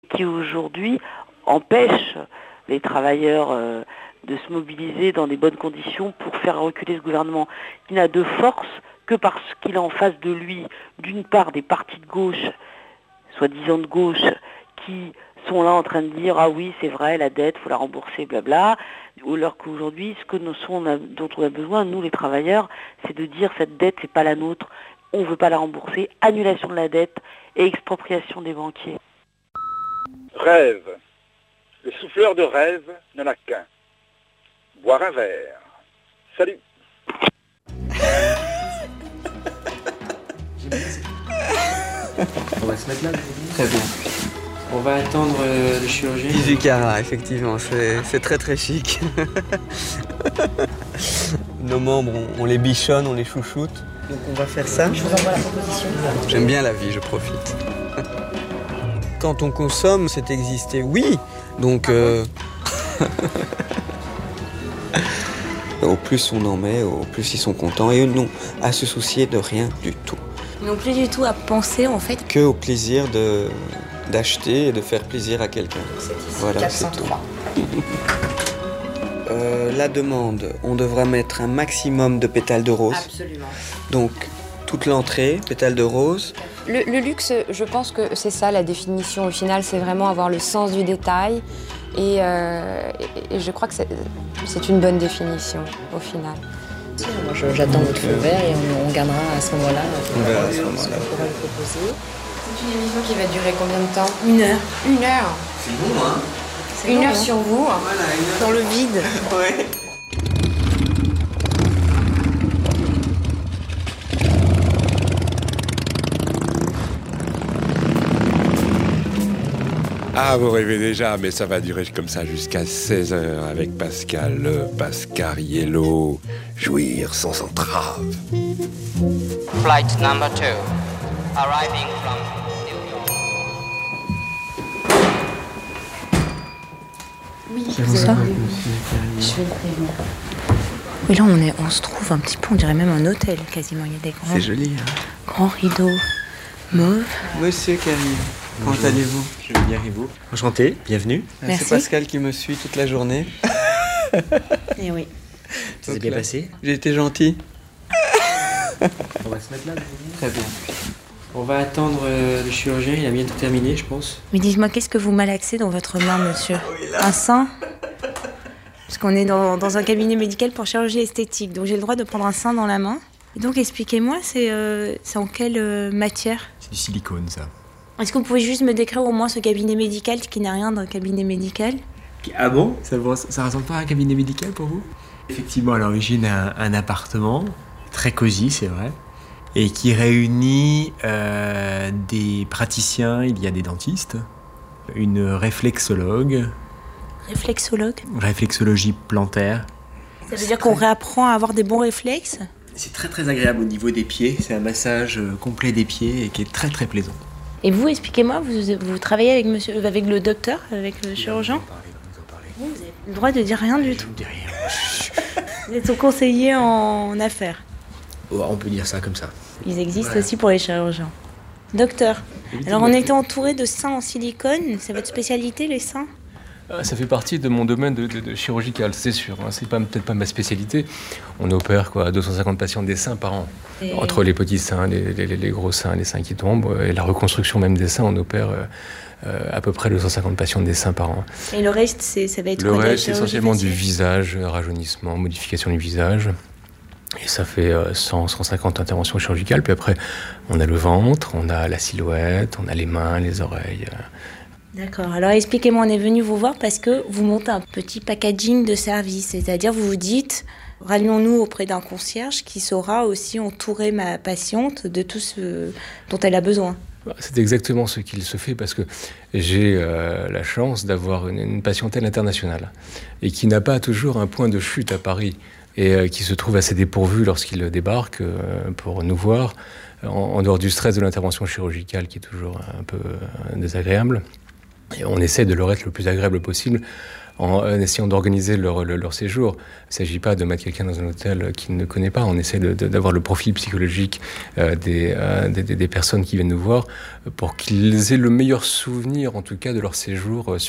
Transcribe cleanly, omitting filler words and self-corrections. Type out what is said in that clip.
qui aujourd'hui empêche les travailleurs de se mobiliser dans des bonnes conditions pour faire reculer ce gouvernement, qui n'a de force que parce qu'il a en face de lui, d'une part, des partis de gauche, soi-disant de gauche, qui sont là en train de dire « Ah oui, c'est vrai, la dette, il faut la rembourser, blabla », alors qu'aujourd'hui, dont on a besoin, nous les travailleurs, c'est de dire « Cette dette, c'est pas la nôtre, on ne veut pas la rembourser, annulation de la dette et expropriation des banquiers ». Rêve. Le souffleur de rêve n'en a qu'un. Boire un verre. Salut. On va se mettre là. Très bien. On va attendre le chirurgien. Izucara, effectivement, c'est très très chic. Nos membres, on les bichonne, on les chouchoute. Donc on va faire ça. Je vous envoie la proposition. J'aime bien la vie, je profite. Quand on consomme, c'est exister, oui. Donc, au plus on en met, au plus ils sont contents. Et eux n'ont à se soucier de rien du tout. Ils n'ont plus du tout à penser, en fait. Que au plaisir d'acheter et de faire plaisir à quelqu'un. Voilà, c'est tout. La demande, on devra mettre un maximum de pétales de rose. Absolument. Donc, toute l'entrée, pétales de rose. Le luxe, je pense que c'est ça la définition au final, c'est vraiment avoir le sens du détail. Et je crois que c'est une bonne définition au final. Moi, j'attends votre feu vert et on regardera à ce moment-là. On verra à ce moment-là. Ce qu'on pourra lui proposer. C'est une émission qui va durer combien de temps? 1 heure. 1 heure. C'est bon, hein? C'est 1 heure sur vous, Voilà, 1 heure. dans le vide. Ouais. Ah, vous rêvez déjà, mais ça va durer comme ça jusqu'à 16h avec Pascal, le Pascariello. Jouir sans entrave. Flight number 2, arriving from New York. Oui, bonsoir. Je vais le prévenir. Oui, là, on se trouve un petit peu, on dirait même un hôtel quasiment. Il y a des C'est joli, hein? grands rideaux mauves. Monsieur qui arrive. Comment allez-vous? Je vais bien et vous? Enchanté, bienvenue. Merci. C'est Pascal qui me suit toute la journée. Eh oui. Ça s'est bien passé? J'ai été gentil. On va se mettre là. Très bien. On va attendre le chirurgien, il a bientôt terminé, je pense. Mais dites-moi, qu'est-ce que vous malaxez dans votre main, monsieur? Un sein? Parce qu'on est dans un cabinet médical pour chirurgie esthétique, donc j'ai le droit de prendre un sein dans la main. Et donc expliquez-moi, c'est en quelle matière? C'est du silicone, ça. Est-ce que vous pouvez juste me décrire au moins ce cabinet médical qui n'a rien d'un cabinet médical? Ah bon? Ça ressemble pas à un cabinet médical pour vous? Effectivement, à l'origine, un appartement, très cosy, c'est vrai, et qui réunit des praticiens, il y a des dentistes, une réflexologue, réflexologie plantaire. Ça veut dire qu'on réapprend à avoir des bons réflexes? C'est très très agréable au niveau des pieds, c'est un massage complet des pieds et qui est très très plaisant. Et vous, expliquez-moi, vous travaillez avec le docteur, avec le chirurgien? Vous avez le droit de dire rien du tout. Je ne dis rien. Vous êtes son conseiller en affaires. Oh, on peut dire ça comme ça. Ils existent aussi pour les chirurgiens. Docteur, alors on était entouré de seins en silicone, c'est votre spécialité les seins? Ça fait partie de mon domaine de chirurgical, c'est sûr. Hein. C'est peut-être pas ma spécialité. On opère 250 patients des seins par an. Entre les petits seins, les gros seins, les seins qui tombent, et la reconstruction même des seins, on opère à peu près 250 patients des seins par an. Et le reste, ça va être le quoi? reste, c'est essentiellement du visage, rajeunissement, modification du visage. Et ça fait 150 interventions chirurgicales. Puis après, on a le ventre, on a la silhouette, on a les mains, les oreilles. D'accord. Alors expliquez-moi, on est venu vous voir parce que vous montez un petit packaging de services. C'est-à-dire, vous vous dites, rallions-nous auprès d'un concierge qui saura aussi entourer ma patiente de tout ce dont elle a besoin. C'est exactement ce qu'il se fait parce que j'ai la chance d'avoir une patientèle internationale et qui n'a pas toujours un point de chute à Paris et qui se trouve assez dépourvu lorsqu'il débarque pour nous voir, en dehors du stress de l'intervention chirurgicale qui est toujours un peu désagréable. Et on essaie de leur être le plus agréable possible en essayant d'organiser leur séjour. Il ne s'agit pas de mettre quelqu'un dans un hôtel qu'il ne connaît pas. On essaie d'avoir le profil psychologique des personnes qui viennent nous voir pour qu'ils aient le meilleur souvenir, en tout cas, de leur séjour sur